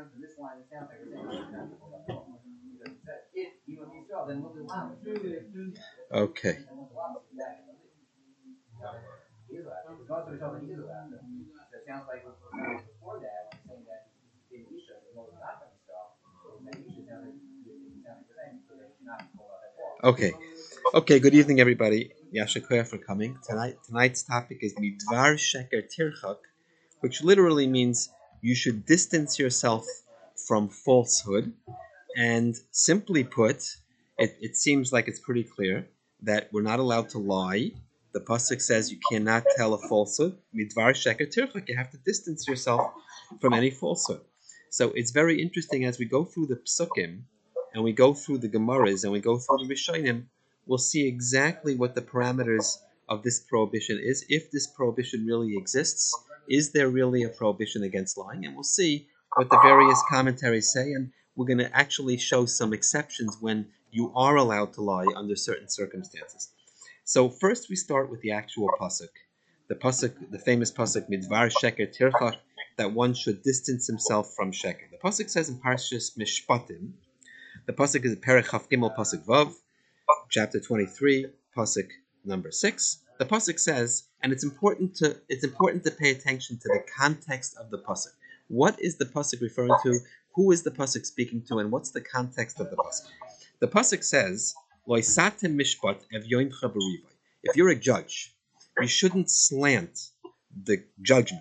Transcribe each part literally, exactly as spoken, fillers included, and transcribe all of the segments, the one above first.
sounds in this line, it sounds like it's saying not to pull that off. Because it says if you and Yisrael, then look at the Okay. Because also we're talking Israel after. So it sounds like before that, saying that in Isha, the Lord is not from Israel. Then Isha sounds like it sounds like the same, so they should not pull out that wall. Okay. Okay, good evening, everybody. Yashakoya for coming. Tonight, tonight's topic is Midvar Sheker Tirchak, which literally means you should distance yourself from falsehood. And simply put, it, it seems like it's pretty clear that we're not allowed to lie. The pasuk says you cannot tell a falsehood. Midvar Sheker Tirchak, you have to distance yourself from any falsehood. So it's very interesting as we go through the psukim, and we go through the Gemaras, and we go through the Rishonim, we'll see exactly what the parameters of this prohibition is, if this prohibition really exists. Is there really a prohibition against lying? And we'll see what the various commentaries say, and we're going to actually show some exceptions when you are allowed to lie under certain circumstances. So first we start with the actual pasuk. The pasuk, the famous pasuk, Midvar Sheker Tirchach, that one should distance himself from Sheker. The pasuk says in Parshas Mishpatim, the pasuk is Perek Chaf Gimel pasuk Vav, chapter twenty-three, pasuk number six. The pasuk says, and it's important to it's important to pay attention to the context of the pasuk. What is the pasuk referring to? Who is the pasuk speaking to? And what's the context of the pasuk? The pasuk says, "Loisatem mishpat evyoimcha berivai." If you're a judge, you shouldn't slant the judgment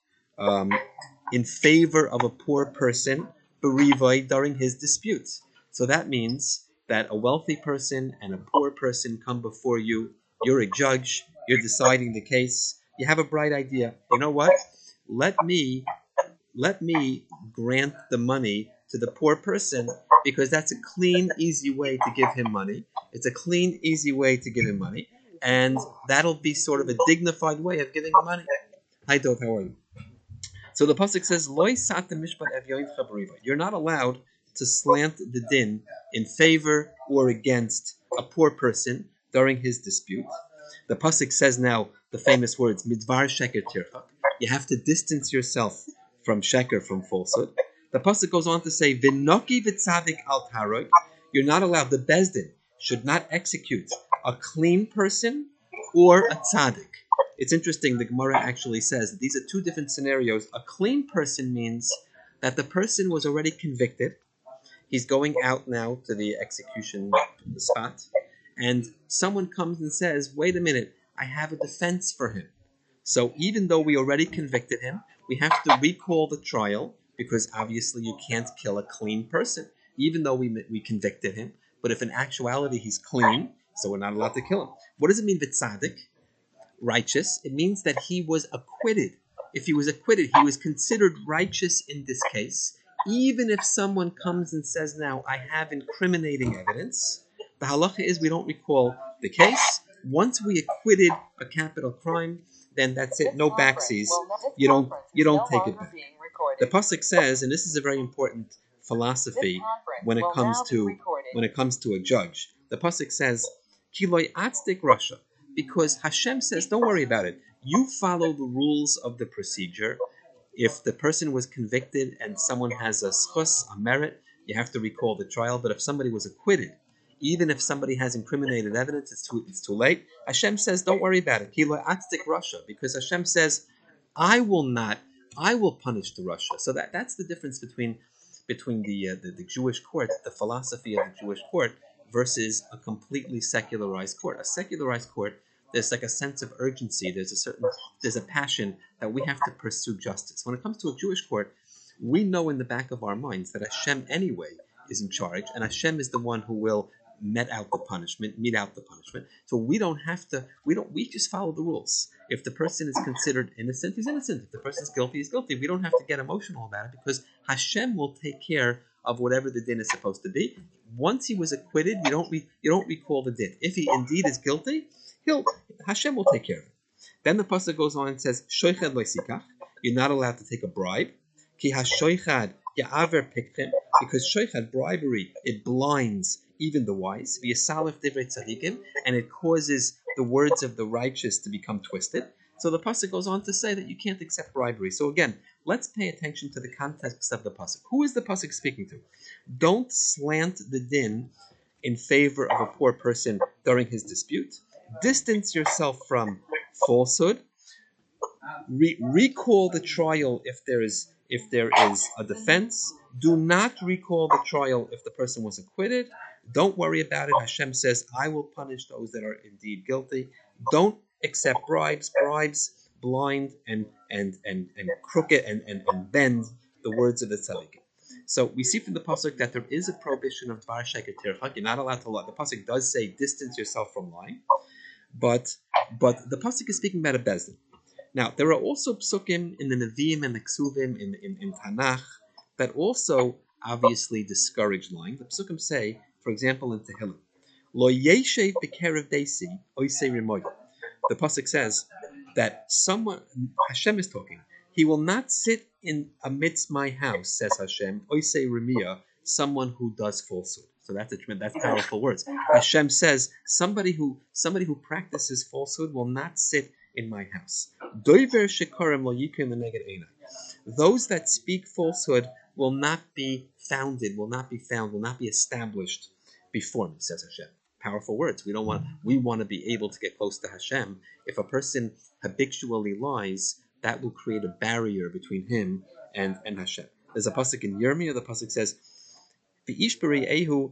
um, in favor of a poor person berivai during his disputes. So that means that a wealthy person and a poor person come before you. You're a judge. You're deciding the case. You have a bright idea. You know what? Let me let me grant the money to the poor person because that's a clean, easy way to give him money. It's a clean, easy way to give him money, and that'll be sort of a dignified way of giving him money. Hi, Dov. How are you? So the pasuk says, "Loi satem mishpat evyoin chabriva." You're not allowed to slant the din in favor or against a poor person during his dispute. The pasuk says now the famous words, Midvar Sheker Tirchak. You have to distance yourself from Sheker, from falsehood. The pasuk goes on to say, V'noki v'tzadik al tarog. You're not allowed, the Bezdin should not execute a clean person or a tzaddik. It's interesting, the Gemara actually says that these are two different scenarios. A clean person means that the person was already convicted. He's going out now to the execution the spot, and someone comes and says, wait a minute, I have a defense for him. So even though we already convicted him, we have to recall the trial because obviously you can't kill a clean person, even though we we convicted him. But if in actuality he's clean, so we're not allowed to kill him. What does it mean, v'tzadik? Righteous. It means that he was acquitted. If he was acquitted, he was considered righteous in this case. Even if someone comes and says, now, I have incriminating evidence, the halacha is we don't recall the case. Once we acquitted a capital crime, then that's it, no backsies. You don't you don't take it back. The pasuk says, and this is a very important philosophy when it comes to when it comes to a judge. The pasuk says, Kiloi atzdik rasha, because Hashem says, don't worry about it. You follow the rules of the procedure. If the person was convicted and someone has a schus, a merit, you have to recall the trial. But if somebody was acquitted, even if somebody has incriminated evidence, it's too it's too late. Hashem says, don't worry about it. Kilo atzdik rasha, because Hashem says, I will not, I will punish the rasha. So that, that's the difference between between the, uh, the the Jewish court, the philosophy of the Jewish court, versus a completely secularized court. A secularized court, there's like a sense of urgency. There's a certain, there's a passion that we have to pursue justice. When it comes to a Jewish court, we know in the back of our minds that Hashem anyway is in charge, and Hashem is the one who will met out the punishment, mete out the punishment. So we don't have to, we don't, we just follow the rules. If the person is considered innocent, he's innocent. If the person is guilty, he's guilty. We don't have to get emotional about it because Hashem will take care of whatever the din is supposed to be. Once he was acquitted, you don't re, you don't recall the din. If he indeed is guilty, he'll Hashem will take care of it. Then the pasuk goes on and says, "Shoichad loisikach." You're not allowed to take a bribe. Ki hashoichad ya'aver pikrim, because shoichad, bribery, it blinds even the wise. V'yasalif divrei tzadikim, and it causes the words of the righteous to become twisted. So the pasuk goes on to say that you can't accept bribery. So again, let's pay attention to the context of the pasuk. Who is the pasuk speaking to? Don't slant the din in favor of a poor person during his dispute. Distance yourself from falsehood. Re- recall the trial if there is if there is a defense. Do not recall the trial if the person was acquitted. Don't worry about it. Hashem says, I will punish those that are indeed guilty. Don't accept bribes. Bribes blind and and and, and crooked and, and, and bend the words of the tzaddik. So we see from the pasuk that there is a prohibition of dvar sheker tirchak. You're not allowed to lie. The pasuk does say distance yourself from lying, but but the pasuk is speaking about a bezdin. Now, there are also psukim in the Nevi'im and the Ksuvim in, in, in Tanakh that also obviously discourage lying. The psukim say, for example, in Tehillim, Lo yeshev b'kerev desi oisei rimoy. The pasuk says that someone, Hashem is talking, he will not sit in amidst my house, says Hashem, oisei rimiyah, someone who does falsehood. So that's a, that's powerful words. Hashem says somebody who somebody who practices falsehood will not sit in my house. Those that speak falsehood will not be founded, will not be found, will not be established before me, says Hashem. Powerful words. We don't want we want to be able to get close to Hashem. If a person habitually lies, that will create a barrier between him and, and Hashem. There's a pasuk in Yirmiyah, the pasuk says, V'ishberi ehu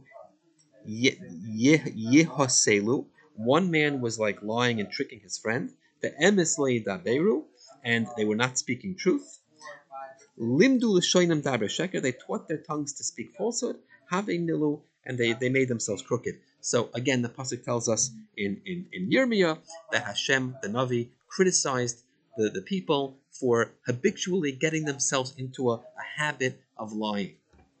yehoselu. One man was like lying and tricking his friend. The emes leidaberu, and they were not speaking truth. Limdu l'shoinam daber sheker. They taught their tongues to speak falsehood. Have nilu, and they, they made themselves crooked. So again, the pasuk tells us in in in Yirmiyah that Hashem, the Navi, criticized the, the people for habitually getting themselves into a, a habit of lying.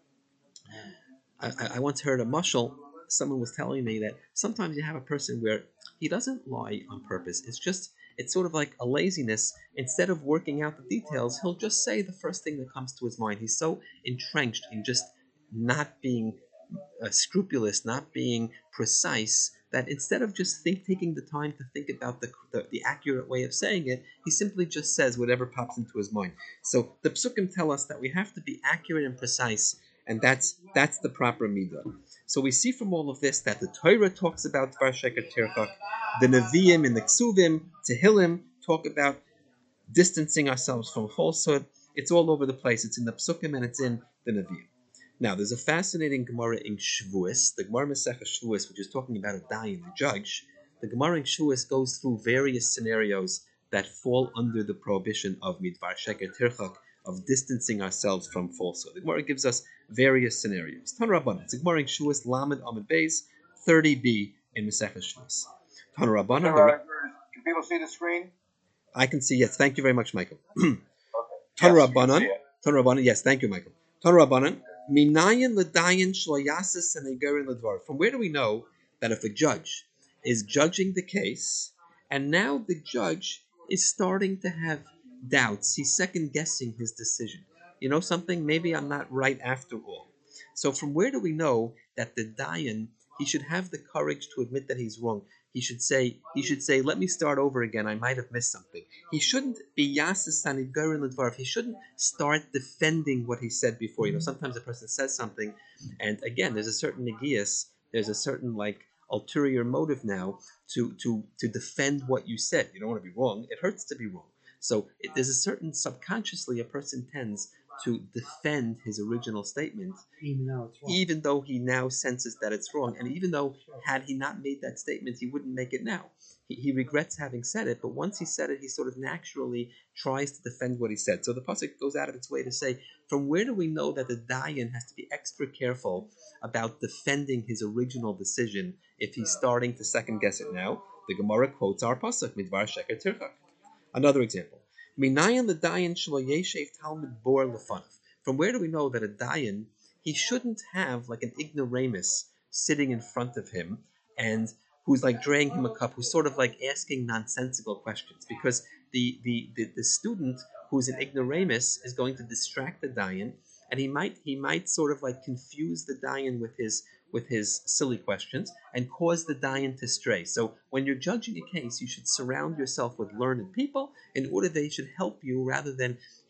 I, I once heard a mashal. Someone was telling me that sometimes you have a person where he doesn't lie on purpose. It's just, it's sort of like a laziness. Instead of working out the details, he'll just say the first thing that comes to his mind. He's so entrenched in just not being uh, scrupulous, not being precise, that instead of just think, taking the time to think about the, the, the accurate way of saying it, he simply just says whatever pops into his mind. So the psukim tell us that we have to be accurate and precise, and that's that's the proper midah. So we see from all of this that the Torah talks about dvar sheker tirchak, the Nevi'im and the Ksuvim, Tehillim talk about distancing ourselves from falsehood. It's all over the place. It's in the Psukim and it's in the Nevi'im. Now, there's a fascinating Gemara in Shavuos, the Gemara Masechah Shavuos, which is talking about a dayan, the judge. The Gemara in Shavuos goes through various scenarios that fall under the prohibition of midvar sheker tirchak, of distancing ourselves from falsehood. The Gemara gives us various scenarios. Tan Rabbanan, it's a Gemara in Shavuos, Lamed Amud Beis, thirty b in Masechah Shavuos. Tan Rabbanan. Can people see the screen? I can see, yes. Thank you very much, Michael. Okay. Tan Yes, Rabbanan. you can see it. Tan Rabbanan, yes, thank you, Michael. Tan Rabbanan. Minayin l'dayin shloyasis and egerin l'dvar. From where do we know that if a judge is judging the case, and now the judge is starting to have doubts, he's second guessing his decision. You know something? Maybe I'm not right after all. So from where do we know that the dayan, he should have the courage to admit that he's wrong? He should say, he should say, let me start over again. I might have missed something. He shouldn't be yasis sanigarin l'dvar. He shouldn't start defending what he said before. You know, sometimes a person says something, and again, there's a certain negias, there's a certain like ulterior motive now to to to defend what you said. You don't want to be wrong. It hurts to be wrong. So it, there's a certain, subconsciously, a person tends to defend his original statement, even though it's wrong. even though he now senses that it's wrong. And even though, had he not made that statement, he wouldn't make it now. He, he regrets having said it, but once he said it, he sort of naturally tries to defend what he said. So the pasuk goes out of its way to say, from where do we know that the dayan has to be extra careful about defending his original decision if he's starting to second guess it now? The Gemara quotes our pasuk, midvar sheker tirchak. Another example. Minayin l'dayan shlo yeshev talmud bor lefanav. From where do we know that a dayan, he shouldn't have like an ignoramus sitting in front of him and who's like draining him a cup, who's sort of like asking nonsensical questions, because the the, the, the student who's an ignoramus is going to distract the dayan, and he might he might sort of like confuse the dayan with his with his silly questions and cause the dayan to stray. So when you're judging a case, you should surround yourself with learned people in order they should help you rather than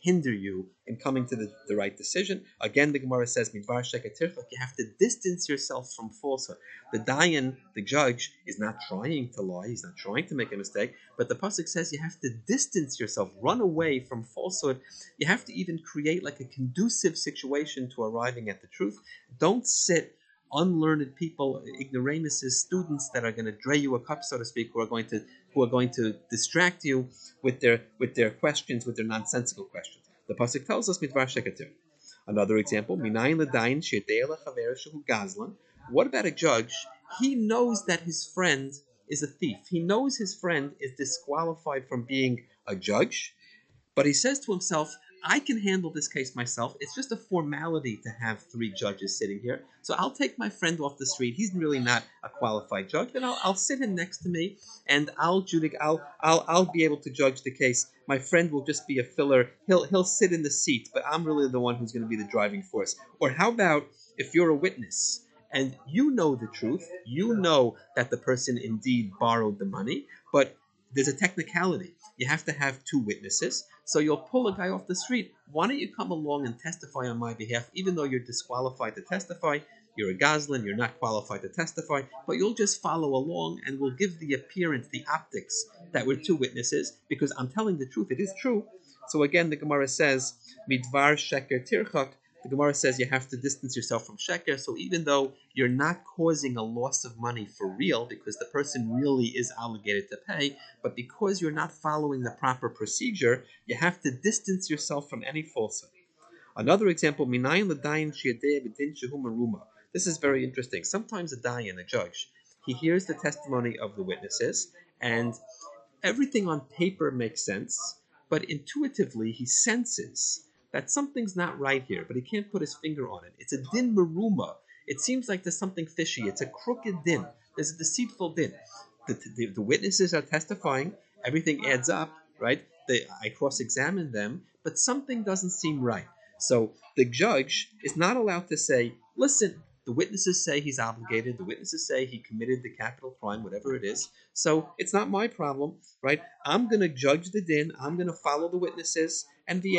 hinder you in coming to the, the right decision. Again, the Gemara says, Midvar Sheker Tirchak, you have to distance yourself from falsehood. The Dayan, the judge, is not trying to lie, he's not trying to make a mistake, but the Pasuk says you have to distance yourself, run away from falsehood. You have to even create like a conducive situation to arriving at the truth. Don't sit unlearned people, ignoramuses, students that are going to dray you a cup, so to speak, who are going to who are going to distract you with their with their questions, with their nonsensical questions. The pasuk tells us midvar shekatir. Another example, minayin l'dayin she'etei lechaver shehu gazlan. What about a judge? He knows that his friend is a thief. He knows his friend is disqualified from being a judge, but he says to himself, I can handle this case myself. It's just a formality to have three judges sitting here. So I'll take my friend off the street. He's really not a qualified judge. Then I'll, I'll sit him next to me, and I'll judic. I'll I'll I'll be able to judge the case. My friend will just be a filler. He'll he'll sit in the seat, but I'm really the one who's going to be the driving force. Or how about if you're a witness and you know the truth, you know that the person indeed borrowed the money, but there's a technicality. You have to have two witnesses. So you'll pull a guy off the street. Why don't you come along and testify on my behalf, even though you're disqualified to testify? You're a Goslin, you're not qualified to testify, but you'll just follow along and we'll give the appearance, the optics, that we're two witnesses, because I'm telling the truth. It is true. So again, the Gemara says, Midvar Sheker Tirchak. The Gemara says you have to distance yourself from sheker. So even though you're not causing a loss of money for real, because the person really is obligated to pay, but because you're not following the proper procedure, you have to distance yourself from any falsehood. Another example, minayin l'dayin she'yadei b'din shehu maruma. This is very interesting. Sometimes a dayan, a judge, he hears the testimony of the witnesses, and everything on paper makes sense, but intuitively he senses that something's not right here, but he can't put his finger on it. It's a din maruma. It seems like there's something fishy. It's a crooked din. There's a deceitful din. The, the, the witnesses are testifying. Everything adds up, right? They, I cross-examine them, but something doesn't seem right. So the judge is not allowed to say, listen, the witnesses say he's obligated. The witnesses say he committed the capital crime, whatever it is. So it's not my problem, right? I'm going to judge the din. I'm going to follow the witnesses. And the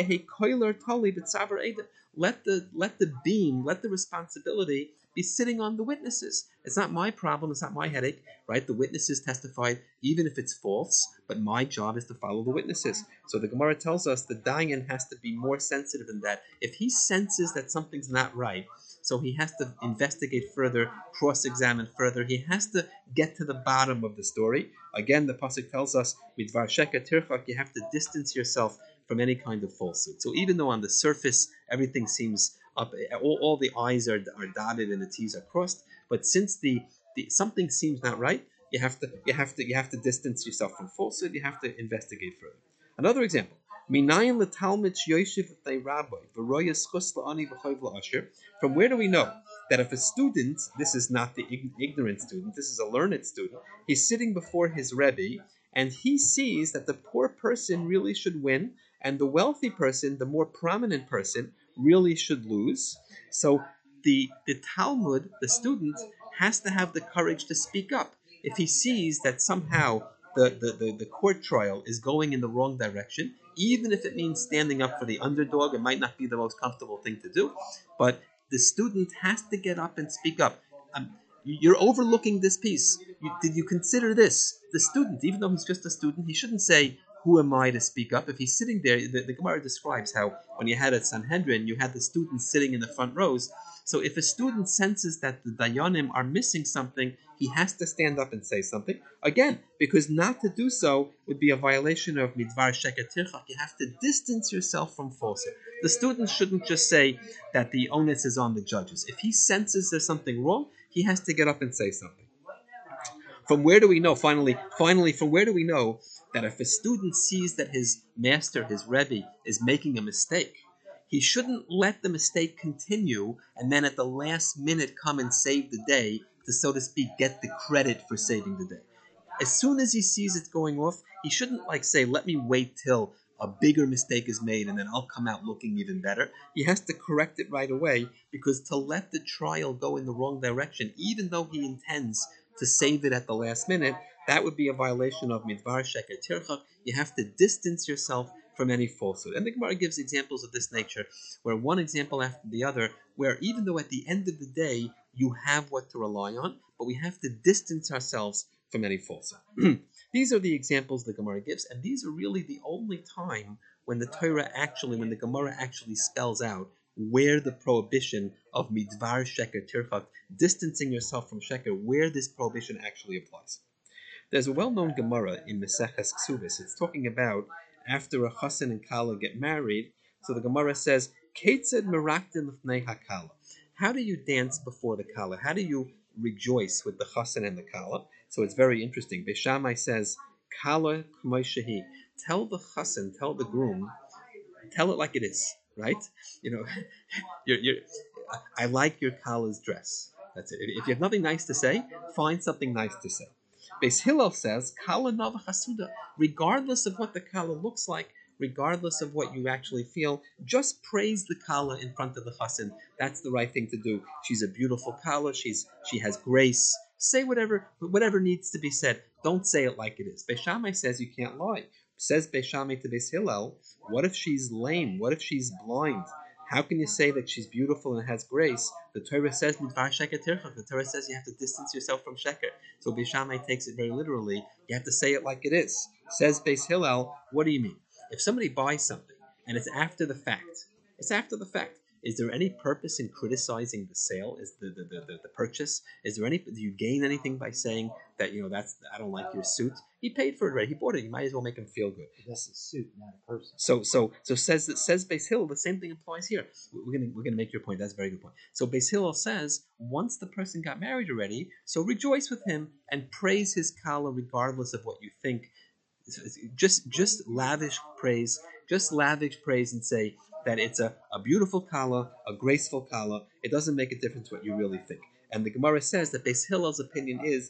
let the let the beam, let the responsibility be sitting on the witnesses. It's not my problem. It's not my headache, right? The witnesses testified, even if it's false, but my job is to follow the witnesses. So the Gemara tells us the dayan has to be more sensitive than that. If he senses that something's not right, so he has to investigate further, cross-examine further. He has to get to the bottom of the story. Again, the pasuk tells us, midvar sheker tirchak, you have to distance yourself from any kind of falsehood. So even though on the surface everything seems up, all, all the I's are, are dotted and the T's are crossed, but since the, the something seems not right, you have to you have to you have to distance yourself from falsehood. You have to investigate further. Another example. From where do we know that if a student, this is not the ignorant student, this is a learned student, he's sitting before his Rebbe and he sees that the poor person really should win and the wealthy person, the more prominent person, really should lose. So the, the Talmud, the student, has to have the courage to speak up. If he sees that somehow the, the, the, the court trial is going in the wrong direction, even if it means standing up for the underdog, it might not be the most comfortable thing to do, but the student has to get up and speak up. Um, you're overlooking this piece. You, did you consider this? The student, even though he's just a student, he shouldn't say, who am I to speak up? If he's sitting there, the, the Gemara describes how when you had at Sanhedrin, you had the students sitting in the front rows. So if a student senses that the Dayanim are missing something, he has to stand up and say something. Again, because not to do so would be a violation of Midvar Sheker Tirchak. You have to distance yourself from falsehood. The student shouldn't just say that the onus is on the judges. If he senses there's something wrong, he has to get up and say something. From where do we know, finally, finally, from where do we know that if a student sees that his master, his Rebbe, is making a mistake, he shouldn't let the mistake continue and then at the last minute come and save the day to, so to speak, get the credit for saving the day. As soon as he sees it's going off, he shouldn't like say, let me wait till a bigger mistake is made and then I'll come out looking even better. He has to correct it right away, because to let the trial go in the wrong direction, even though he intends to save it at the last minute, that would be a violation of Midvar Sheker Tirchak. You have to distance yourself from any falsehood. And the Gemara gives examples of this nature, where one example after the other, where even though at the end of the day you have what to rely on, but we have to distance ourselves from any falsehood. These are the examples the Gemara gives, and these are really the only time when the Torah actually, when the Gemara actually spells out where the prohibition of midvar sheker tirchak, distancing yourself from sheker, where this prohibition actually applies. There's a well-known Gemara in Maseches Ksubis. It's talking about after a chassan and kala get married. So the Gemara says, "Ketzed meraktin l'fnei hakala." How do you dance before the kala? How do you rejoice with the chassan and the kala? So it's very interesting. Beis Shammai says, "Kala k'may shehi." Tell the chassan, tell the groom, tell it like it is, right? You know, you're, you're, I like your kala's dress. That's it. If you have nothing nice to say, find something nice to say. Beis Hillel says, "Kala nava chasuda." Regardless of what the kala looks like, regardless of what you actually feel, just praise the kala in front of the chassan. That's the right thing to do. She's a beautiful kala. She's she has grace. Say whatever whatever needs to be said. Don't say it like it is. Beis Shammai says you can't lie. Says Beis Shammai to Beis Hillel, what if she's lame? What if she's blind? How can you say that she's beautiful and has grace? The Torah says midvar sheker tirchak. The Torah says you have to distance yourself from sheker. So Beis Shammai takes it very literally. You have to say it like it is. Says Beis Hillel, what do you mean? If somebody buys something and it's after the fact, it's after the fact. Is there any purpose in criticizing the sale? Is the the, the, the, the purchase? Is there any? Do you gain anything by saying that, you know, that's I don't like your suit? He paid for it, right? He bought it. You might as well make him feel good. That's a suit, not a person. So so so says that says Beis Hillel. The same thing applies here. We're gonna we're gonna make your point. That's a very good point. So Beis Hillel says once the person got married already, so rejoice with him and praise his kala regardless of what you think. Just just lavish praise. Just lavish praise and say that it's a, a beautiful kala, a graceful kala. It doesn't make a difference what you really think. And the Gemara says that Beis Hillel's opinion is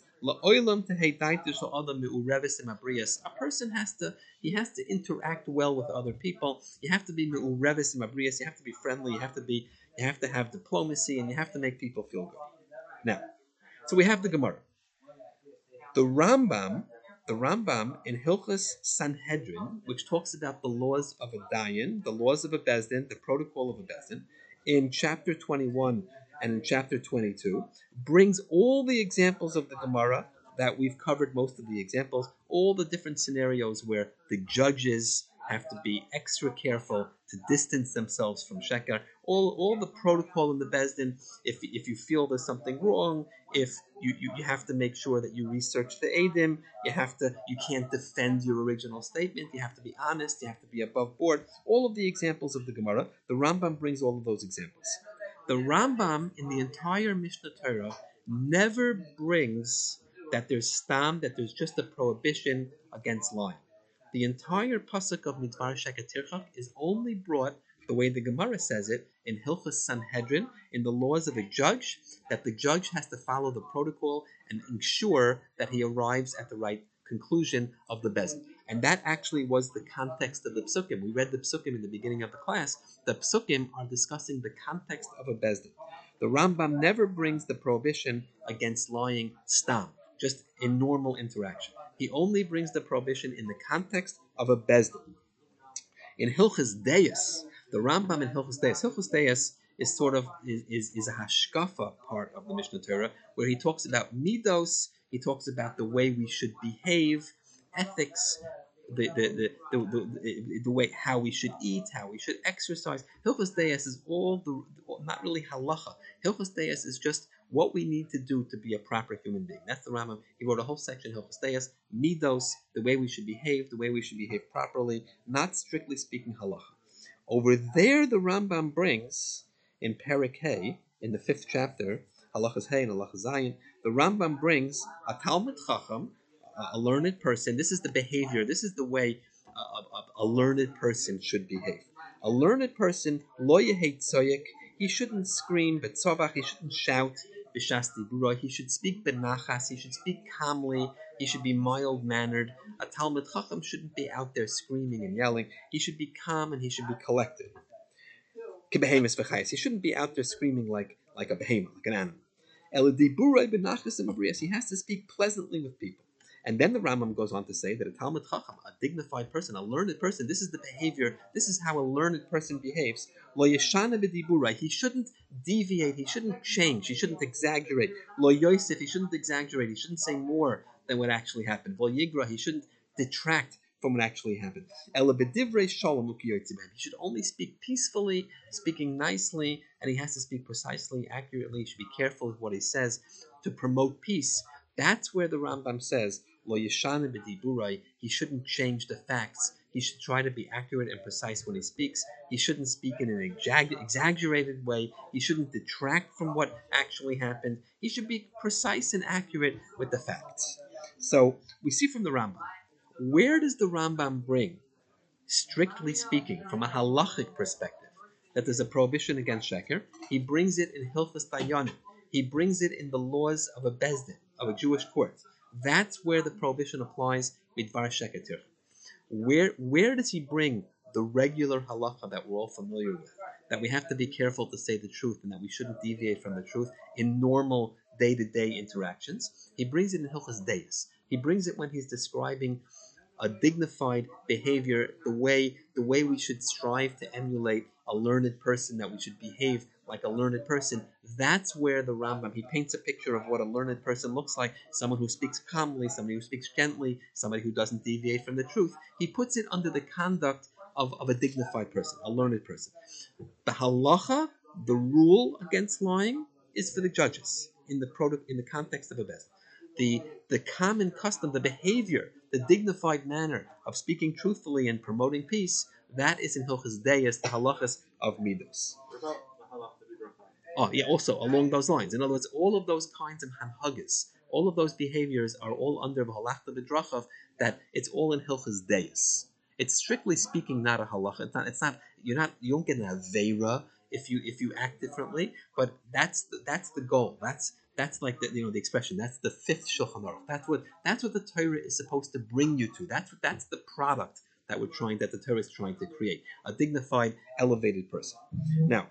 a person has to he has to interact well with other people. You have to be me'urevis mabrias. You have to be friendly. You have to be you have to have diplomacy, and you have to make people feel good. Now, so we have the Gemara. The Rambam. The Rambam in Hilchos Sanhedrin, which talks about the laws of a dayan, the laws of a bezdin, the protocol of a bezdin, in chapter twenty-one and in chapter twenty-two, brings all the examples of the Gemara that we've covered, most of the examples, all the different scenarios where the judges have to be extra careful to distance themselves from sheker, all, all the protocol in the bezdin. If if you feel there's something wrong, if you, you, you have to make sure that you research the edim, you have to you can't defend your original statement, you have to be honest, you have to be above board. All of the examples of the Gemara, the Rambam brings all of those examples. The Rambam in the entire Mishnah Torah never brings that there's stam, that there's just a prohibition against lying. The entire pasuk of midvar sheker tirchak is only brought the way the Gemara says it in Hilchos Sanhedrin, in the laws of a judge, that the judge has to follow the protocol and ensure that he arrives at the right conclusion of the bezdin. And that actually was the context of the psukim. We read the psukim in the beginning of the class. The psukim are discussing the context of a bezdin. The Rambam never brings the prohibition against lying stam, just in normal interaction. He only brings the prohibition in the context of a bezdin. In Hilchos Deis, the Rambam in Hilchos Deis, Hilchos Deis is sort of is, is, is a hashkafa part of the Mishnah Torah, where he talks about midos, he talks about the way we should behave, ethics, the the the the, the, the way how we should eat, how we should exercise. Hilchos Deis is all the not really halacha. Hilchos Deis is just what we need to do to be a proper human being. That's the Rambam. He wrote a whole section, Hilchos Deis, midos, the way we should behave, the way we should behave properly, not strictly speaking halacha. Over there, the Rambam brings in Perek Hey, in the fifth chapter, Halachas Hey and Halachas Zayin, the Rambam brings a Talmid Chacham, a learned person. This is the behavior. This is the way a, a, a learned person should behave. A learned person, lo yehet tzoyek, he shouldn't scream, betzovach, he shouldn't shout, b'shas dibura, he should speak benachas, he should speak calmly, he should be mild-mannered. A Talmid Chacham shouldn't be out there screaming and yelling. He should be calm and he should be collected. He shouldn't be out there screaming like, like a behemoth, like an animal. He has to speak pleasantly with people. And then the Rambam goes on to say that a Talmud Chacham, a dignified person, a learned person, this is the behavior, this is how a learned person behaves. Lo yeshana b'diburai, he shouldn't deviate, he shouldn't change, he shouldn't exaggerate. Lo yosef, he shouldn't exaggerate, he shouldn't say more than what actually happened. Lo yigra, he shouldn't detract from what actually happened. Ela b'divrei shalom ukiyotzibem, he should only speak peacefully, speaking nicely, and he has to speak precisely, accurately. He should be careful with what he says to promote peace. That's where the Rambam says, Lo yeshana b'diburai, he shouldn't change the facts. He should try to be accurate and precise when he speaks. He shouldn't speak in an exag- exaggerated way. He shouldn't detract from what actually happened. He should be precise and accurate with the facts. So we see from the Rambam, where does the Rambam bring, strictly speaking, from a halachic perspective, that there's a prohibition against sheker? He brings it in Hilchos Dayanim. He brings it in the laws of a bezdin, of a Jewish court. That's where the prohibition applies with Midvar Sheker Tircha. Where where does he bring the regular halacha that we're all familiar with? That we have to be careful to say the truth and that we shouldn't deviate from the truth in normal day-to-day interactions. He brings it in Hilchos Deis. He brings it when he's describing a dignified behavior, the way the way we should strive to emulate a learned person, that we should behave like a learned person. That's where the Rambam, he paints a picture of what a learned person looks like, someone who speaks calmly, somebody who speaks gently, somebody who doesn't deviate from the truth. He puts it under the conduct of, of a dignified person, a learned person. The halacha, the rule against lying, is for the judges in the product, in the context of a bezdin. The, the common custom, the behavior, the dignified manner of speaking truthfully and promoting peace, that is in Hilchos Deis, the halachas of Midos. Oh, yeah, also along those lines. In other words, all of those kinds of hanhagas, all of those behaviors are all under Halachta B'drachav, that it's all in Hilchos Deis. It's strictly speaking not a halacha. It's not, it's not, you're not, you don't get an aveira if you if you act differently, but that's the, that's the goal. That's That's like the, you know, the expression. That's the fifth Shulchan Aruch. That's what that's what the Torah is supposed to bring you to. That's what that's the product that we're trying that the Torah is trying to create. A dignified, elevated person. Now,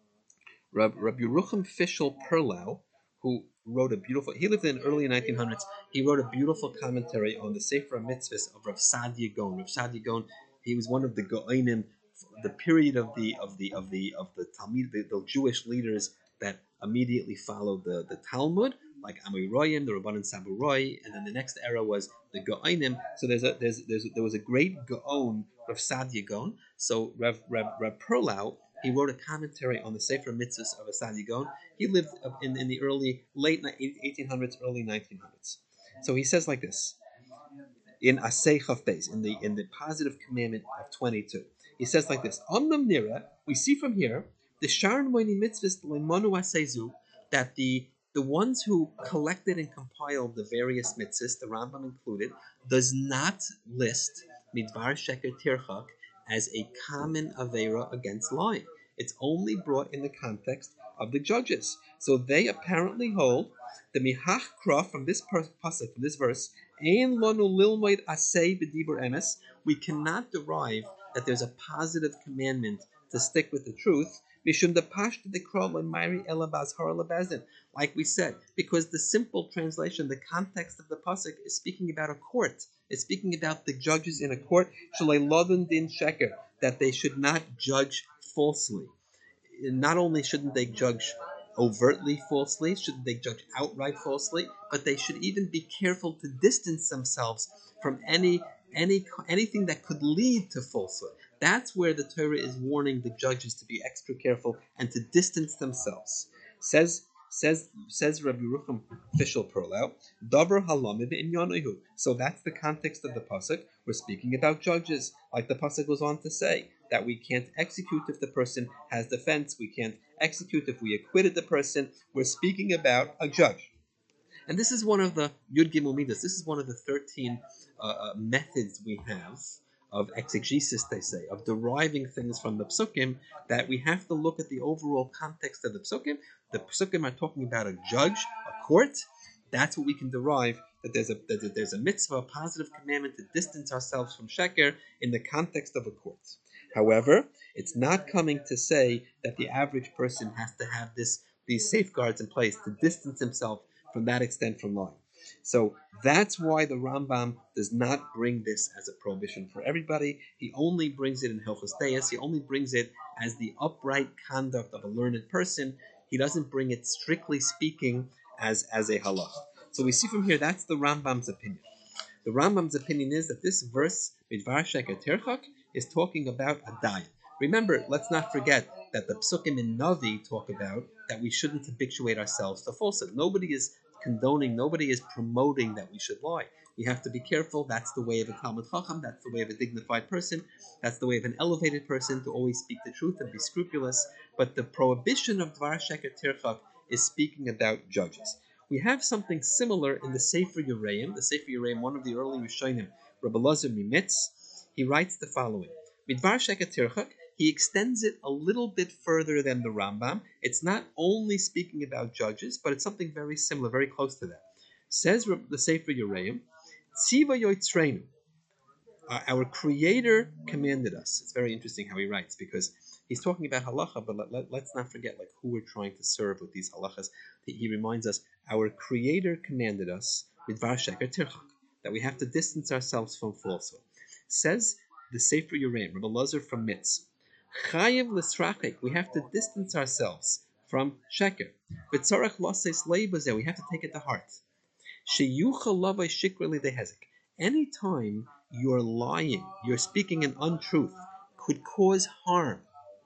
Rabbi, Rabbi Yerucham Fischel Perlau, who wrote a beautiful, he lived in the early nineteen hundreds. He wrote a beautiful commentary on the Sefer Mitzvahs of Rav Sadia Gaon. Rav Sadia Gaon, he was one of the Gaonim, the period of the of the of the of the Talmud, the, the Jewish leaders that immediately followed the, the Talmud, like Amiroyim, the Rabbanan Saburoi, and then the next era was the Gaonim. So there's a there's there's there was a great Gaon, Rav Sadia Gaon. So Rav Rav, Rav Perlau, he wrote a commentary on the Sefer Mitzvahs of a Sadia Gaon. He lived in, in the early late eighteen hundreds, early nineteen hundreds. So he says like this in Asay Chaf Beis, in the in the positive commandment of twenty-two. He says like this: Omnam Nira, we see from here the Sharon Moini Mitzvahs Lemonu Asezu, that the the ones who collected and compiled the various mitzvahs, the Rambam included, does not list Midvar Sheker Tirchak as a common avera against lying. It's only brought in the context of the judges. So they apparently hold the Mihach Kra from this pasuk, from this verse, Ein Lonu Lilmoid Asay B'Dibur Emes. We cannot derive that there's a positive commandment to stick with the truth. Mishum the Pashta the Kra L'Mayri Ela Bazhar L'Bezdin. Like we said, because the simple translation, the context of the pasuk is speaking about a court. It's speaking about the judges in a court, Shalei Lodun Din Sheker, that they should not judge falsely. Not only shouldn't they judge overtly falsely, shouldn't they judge outright falsely, but they should even be careful to distance themselves from any any anything that could lead to falsehood. That's where the Torah is warning the judges to be extra careful and to distance themselves. Says says says Rabbi Yerucham Fischel Perlau, Davar Halamid in Yonahu. So that's the context of the pasuk. We're speaking about judges, like the pasuk goes on to say, that we can't execute if the person has defense. We can't execute if we acquitted the person. We're speaking about a judge. And this is one of the Yud Gimel Midas. This is one of the thirteen uh, methods we have of exegesis, they say, of deriving things from the psukim, that we have to look at the overall context of the psukim. The psukim are talking about a judge, a court. That's what we can derive, that there's a, that there's a mitzvah, a positive commandment to distance ourselves from sheker in the context of a court. However, it's not coming to say that the average person has to have this these safeguards in place to distance himself from that extent from lying. So that's why the Rambam does not bring this as a prohibition for everybody. He only brings it in Hilchos Deis. He only brings it as the upright conduct of a learned person. He doesn't bring it, strictly speaking, as, as a halacha. So we see from here, that's the Rambam's opinion. The Rambam's opinion is that this verse, Midvar Sheker Tirchak, is talking about a diet. Remember, let's not forget that the psukim in Navi talk about that we shouldn't habituate ourselves to falsehood. Nobody is condoning, nobody is promoting that we should lie. We have to be careful. That's the way of a Talmud Chacham. That's the way of a dignified person. That's the way of an elevated person, to always speak the truth and be scrupulous. But the prohibition of Dvar Sheker Tirchak is speaking about judges. We have something similar in the Sefer Yereim. The Sefer Yereim, one of the early Rishonim, Rabbi Elazar Mimitz, he writes the following. Midvar Sheker Tirchak, he extends it a little bit further than the Rambam. It's not only speaking about judges, but it's something very similar, very close to that. Says the Sefer Yereim, Tziva Yotzreinu, our Creator commanded us. It's very interesting how he writes, because he's talking about halacha, but let, let, let's not forget like who we're trying to serve with these halachas. He reminds us, our Creator commanded us, Midvar Sheker Tirchak, that we have to distance ourselves from falsehood. Says the Sefer Yereim, Rabbi Elazar from Mitz, Chayev l'srachik, we have to distance ourselves from sheker. V'tzarech loses leibazeh, we have to take it to heart. Sheyuchal lavai shikra lidehezik. Anytime you're lying, you're speaking an untruth, could cause harm.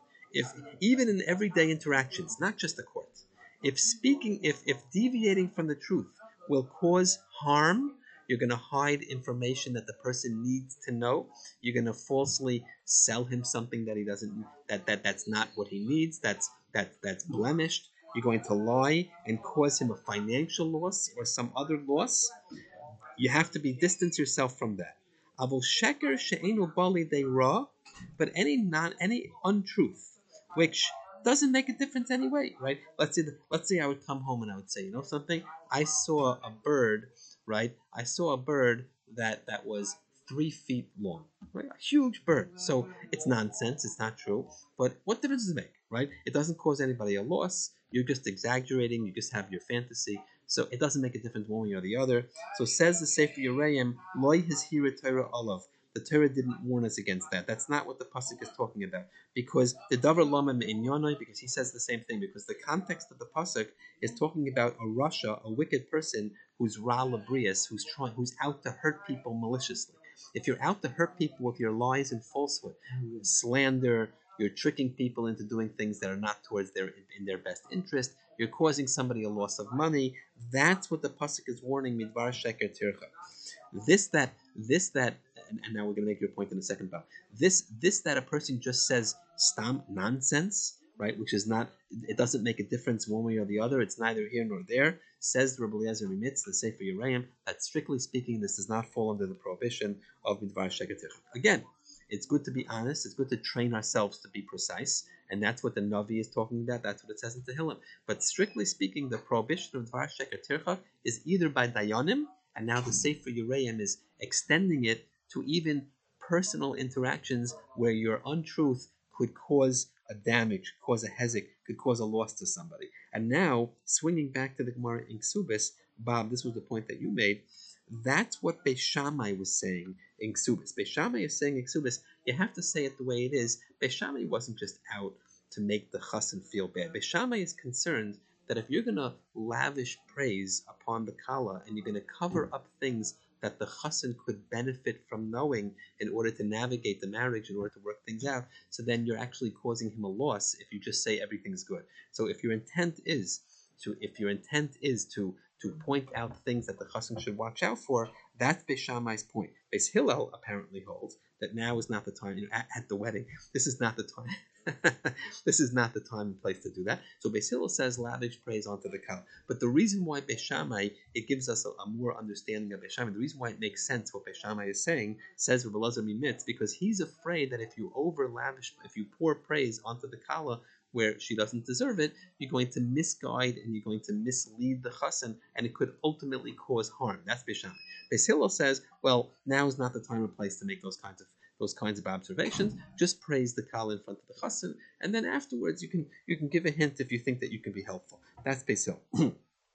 If even in everyday interactions, not just the court, if speaking, if if deviating from the truth will cause harm, you're going to hide information that the person needs to know. You're going to falsely sell him something that he doesn't, that, that that's not what he needs. That's that that's blemished. You're going to lie and cause him a financial loss or some other loss. You have to be distance yourself from that. Avol sheker she'enu bali de ra, but any non any untruth which doesn't make a difference anyway, right? Let's say, the, let's say I would come home and I would say, you know something? I saw a bird, right? I saw a bird that, that was three feet long, right? A huge bird. So it's nonsense. It's not true. But what difference does it make, right? It doesn't cause anybody a loss. You're just exaggerating. You just have your fantasy. So it doesn't make a difference one way or the other. So says the Sefer Yereim, Loi his hira Torah olav. The Torah didn't warn us against that. That's not what the pasuk is talking about. Because the davar lama me'inyanoi, because he says the same thing. Because the context of the pasuk is talking about a rasha, a wicked person who's ra labrius, who's trying, who's out to hurt people maliciously. If you're out to hurt people with your lies and falsehood, slander, you're tricking people into doing things that are not towards their in their best interest. You're causing somebody a loss of money. That's what the pasuk is warning. Midvar sheker tircha. This that this that. And now we're going to make your point in a second about this. This that a person just says stam nonsense, right? Which is not. It doesn't make a difference one way or the other. It's neither here nor there. Says Rabbi Eliezer Mimitz, the Sefer Yereim, that strictly speaking, this does not fall under the prohibition of midvar sheker tircha. Again, it's good to be honest. It's good to train ourselves to be precise, and that's what the Navi is talking about. That's what it says in Tehillim. But strictly speaking, the prohibition of midvar sheker tircha is either by dayanim, and now the Sefer Yereim is extending it to even personal interactions where your untruth could cause a damage, cause a hezek, could cause a loss to somebody. And now, swinging back to the Gemara in Ksubis, Bob, this was the point that you made. That's what Beis Shammai was saying in Ksubis. Beis Shammai is saying in Ksubis, you have to say it the way it is. Beis Shammai wasn't just out to make the chassan feel bad. Beis Shammai is concerned that if you're going to lavish praise upon the kala and you're going to cover up things that the chassan could benefit from knowing in order to navigate the marriage, in order to work things out, so then you're actually causing him a loss if you just say everything's good. So if your intent is to, if your intent is to to point out things that the chassan should watch out for, that's Beis Shammai's point. Beis Hillel apparently holds that now is not the time, you know, at, at the wedding, this is not the time. This is not the time and place to do that. So Beis Hillel says lavish praise onto the kala. But the reason why Beis Shammai, it gives us a, a more understanding of Beis Shammai, the reason why it makes sense what Beis Shammai is saying, says Rabbi Elazar Mimitz, because he's afraid that if you over lavish, if you pour praise onto the kala where she doesn't deserve it, you're going to misguide and you're going to mislead the chassan, and it could ultimately cause harm. That's Beis Shammai. Beis Hillel says, well, now is not the time and place to make those kinds of those kinds of observations. Just praise the kala in front of the chassan, and then afterwards you can you can give a hint if you think that you can be helpful. That's Beis Hillel.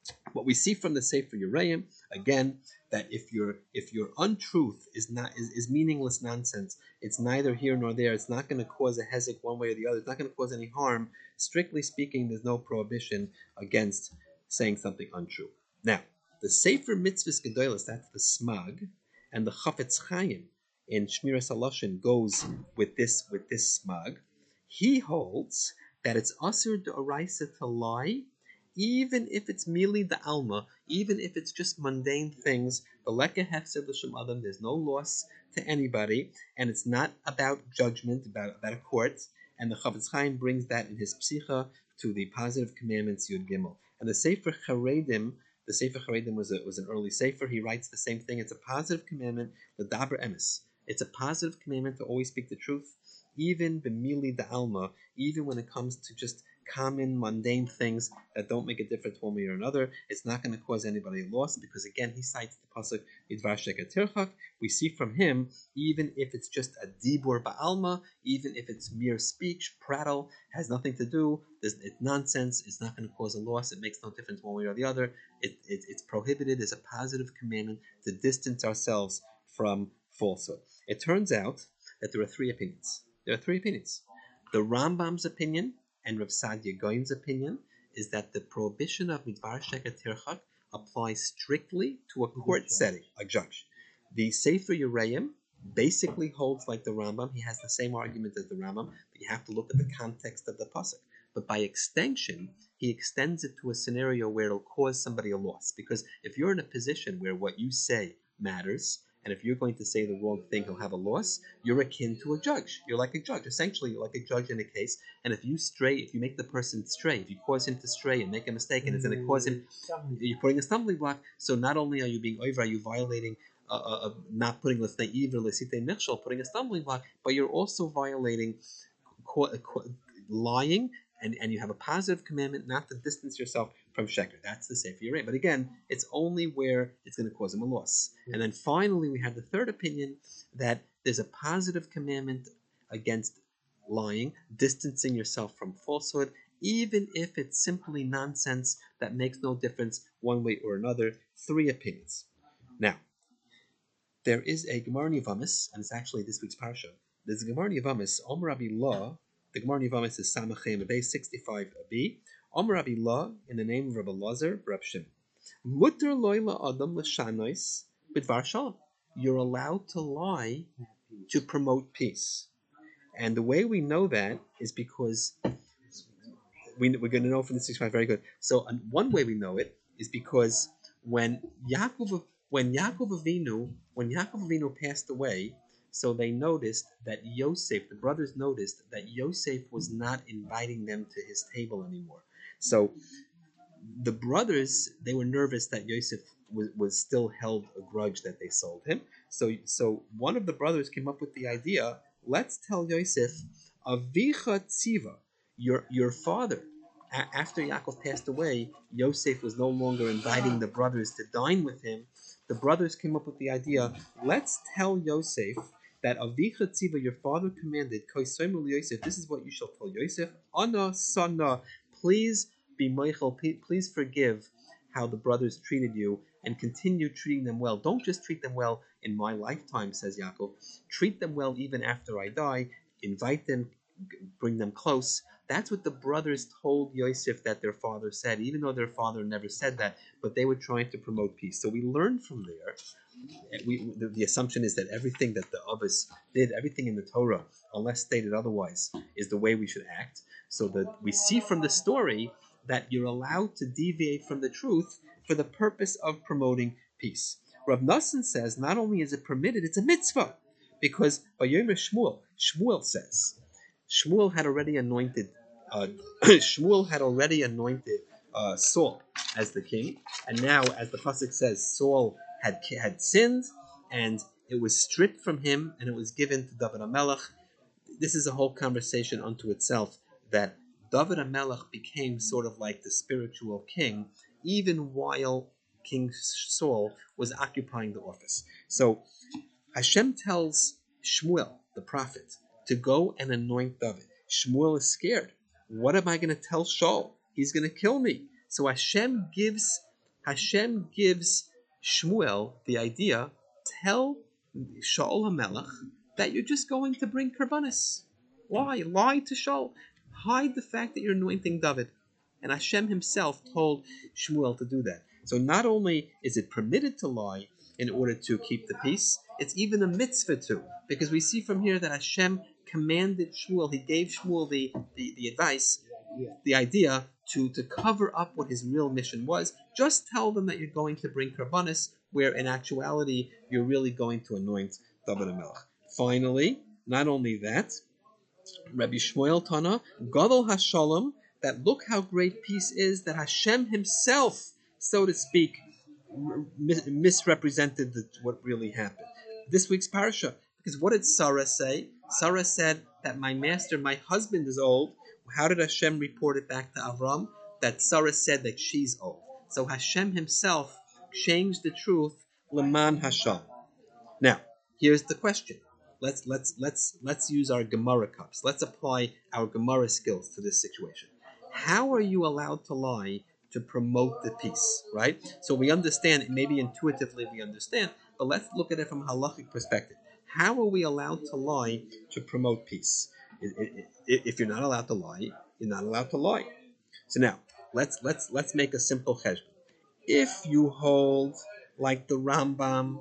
What we see from the Sefer Yereim, again, that if your if your untruth is not is, is meaningless nonsense, it's neither here nor there, it's not going to cause a hezek one way or the other, it's not going to cause any harm. Strictly speaking, there's no prohibition against saying something untrue. Now, the Sefer Mitzvahs Gedolos, that's the Smag, and the Chafetz Chaim in Shmiras Haloshin goes with this with this Smag. He holds that it's asur d'oraisa to lie, even if it's merely the alma, even if it's just mundane things. The leka hefsed l'shem adam, there's no loss to anybody, and it's not about judgment, about, about a court. And the Chafetz Chaim brings that in his psicha to the positive commandments Yud Gimel. And the Sefer Charedim, the Sefer Charedim was a, was an early Sefer. He writes the same thing. It's a positive commandment, the Daber Emes. It's a positive commandment to always speak the truth, even b'mili da alma, even when it comes to just common, mundane things that don't make a difference one way or another. It's not going to cause anybody a loss, because again, he cites the pasuk Midvar Sheker Tirchak. We see from him, even if it's just a dibur ba'alma, even if it's mere speech, prattle, has nothing to do, there's, it's nonsense, it's not going to cause a loss, it makes no difference one way or the other. It, it, it's prohibited as a positive commandment to distance ourselves from falsehood. It turns out that there are three opinions. There are three opinions. The Rambam's opinion and Rav Sadia Goyen's opinion is that the prohibition of Midvar Sheker Tirchak applies strictly to a court setting, a judge. The Sefer Yereim basically holds like the Rambam. He has the same argument as the Rambam, but you have to look at the context of the pasuk. But by extension, he extends it to a scenario where it'll cause somebody a loss. Because if you're in a position where what you say matters, and if you're going to say the wrong thing, he'll have a loss, you're akin to a judge. You're like a judge. Essentially, you're like a judge in a case. And if you stray, if you make the person stray, if you cause him to stray and make a mistake, and it's going to cause him, you're putting a stumbling block. So not only are you being over, are you violating, uh, uh, not putting, let's say, either lesite michshol, putting a stumbling block, but you're also violating, co- co- lying, and, and you have a positive commandment not to distance yourself from sheker. That's the Sefer Yereim. But again, it's only where it's going to cause him a loss. Yeah. And then finally, we have the third opinion that there's a positive commandment against lying, distancing yourself from falsehood, even if it's simply nonsense that makes no difference one way or another. Three opinions. Now, there is a Gemara Nivamis, and it's actually this week's parsha. There's a Gemara Nivamis, Om Rabbi Law. The Gemara Nivamis is Samachem Bay sixty-five B. Om Rabbi Law, in the name of Rabbi Lazar, Rab Shimon. Mutter loyla adam l'shanois b'dvar shalom. You're allowed to lie to promote peace. And the way we know that is because we, we're going to know from the sixty-five, very good. So um, one way we know it is because when Yaakov, when Yaakov Avinu, when Yaakov Avinu passed away, so they noticed that Yosef, the brothers noticed that Yosef was not inviting them to his table anymore. So the brothers, they were nervous that Yosef was, was still held a grudge that they sold him. So, so one of the brothers came up with the idea, let's tell Yosef, Avicha Tziva, your, your father, a- after Yaakov passed away, Yosef was no longer inviting the brothers to dine with him. The brothers came up with the idea, let's tell Yosef that Avicha Tziva, your father commanded, Yosef, this is what you shall tell Yosef, Ana Sana, please be Michael, please forgive how the brothers treated you and continue treating them well. Don't just treat them well in my lifetime, says Yaakov. Treat them well even after I die. Invite them, bring them close. That's what the brothers told Yosef that their father said, even though their father never said that, but they were trying to promote peace. So we learn from there. We, the, the assumption is that everything that the Avos did, everything in the Torah, unless stated otherwise, is the way we should act. So that we see from the story that you're allowed to deviate from the truth for the purpose of promoting peace. Rav Nassan says not only is it permitted, it's a mitzvah, because by Yomer Shmuel, Shmuel says, Shmuel had already anointed, uh, Shmuel had already anointed uh, Saul as the king, and now, as the pasuk says, Saul had had sinned, and it was stripped from him, and it was given to David HaMelech. This is a whole conversation unto itself, that David HaMelech became sort of like the spiritual king, even while King Saul was occupying the office. So Hashem tells Shmuel, the prophet, to go and anoint David. Shmuel is scared. What am I going to tell Shaul? He's going to kill me. So Hashem gives Hashem gives Shmuel the idea, tell Shaul HaMelech that you're just going to bring Karbanis. Lie, lie to Shaul. Hide the fact that you're anointing David. And Hashem himself told Shmuel to do that. So not only is it permitted to lie in order to keep the peace, it's even a mitzvah to. Because we see from here that Hashem commanded Shmuel, he gave Shmuel the, the, the advice, the idea to, to cover up what his real mission was. Just tell them that you're going to bring Karbanis, where in actuality you're really going to anoint David HaMelech. Finally, not only that, Rabbi Shmuel Tana, Gadol HaShalom, that look how great peace is, that Hashem himself, so to speak, mis- misrepresented the, what really happened. This week's parasha, because what did Sarah say? Sarah said that my master, my husband is old. How did Hashem report it back to Avram? That Sarah said that she's old. So Hashem himself changed the truth, Leman Hashem. Now, here's the question. Let's let's let's let's use our Gemara cups. Let's apply our Gemara skills to this situation. How are you allowed to lie to promote the peace, right? So we understand, maybe intuitively we understand, but let's look at it from a halachic perspective. How are we allowed to lie to promote peace? If you're not allowed to lie, you're not allowed to lie. So now, let's let's let's make a simple cheshbon. If you hold, like the Rambam,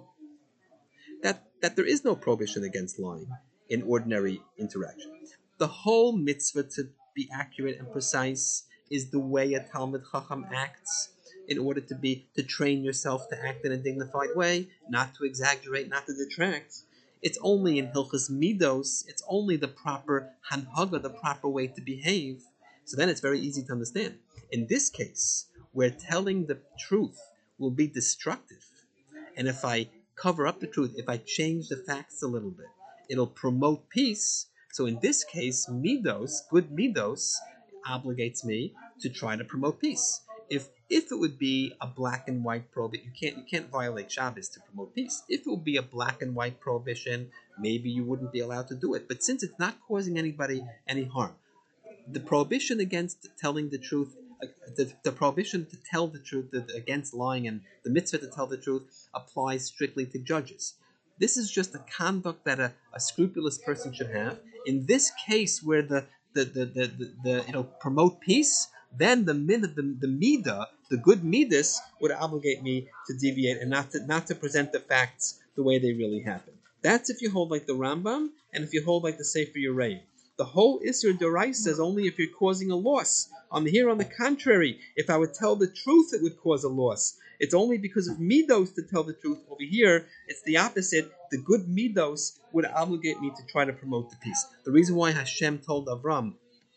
that, that there is no prohibition against lying in ordinary interaction. The whole mitzvah to be accurate and precise is the way a Talmid Chacham acts in order to be to train yourself to act in a dignified way, not to exaggerate, not to detract. It's only in Hilchas Midos, it's only the proper Hanhaga, the proper way to behave. So then it's very easy to understand. In this case, where telling the truth will be destructive, and if I cover up the truth, if I change the facts a little bit, it'll promote peace. So in this case, Midos, good Midos, obligates me to try to promote peace. If if it would be a black and white prohibition, you can't you can't violate Shabbos to promote peace. If it would be a black and white prohibition, maybe you wouldn't be allowed to do it. But since it's not causing anybody any harm, the prohibition against telling the truth, uh, the, the prohibition to tell the truth, the, against lying, and the mitzvah to tell the truth applies strictly to judges. This is just a conduct that a, a scrupulous person should have. In this case, where the the the the, the, the you know promote peace, then the the the midah, the good midas, would obligate me to deviate and not to not to present the facts the way they really happen. That's if you hold like the Rambam, and if you hold like the Sefer Yereim. The whole Isser D'Oraisa is only if you're causing a loss. On here, on the contrary, if I would tell the truth, it would cause a loss. It's only because of midos to tell the truth. Over here, it's the opposite. The good midos would obligate me to try to promote the peace. The reason why Hashem told Avram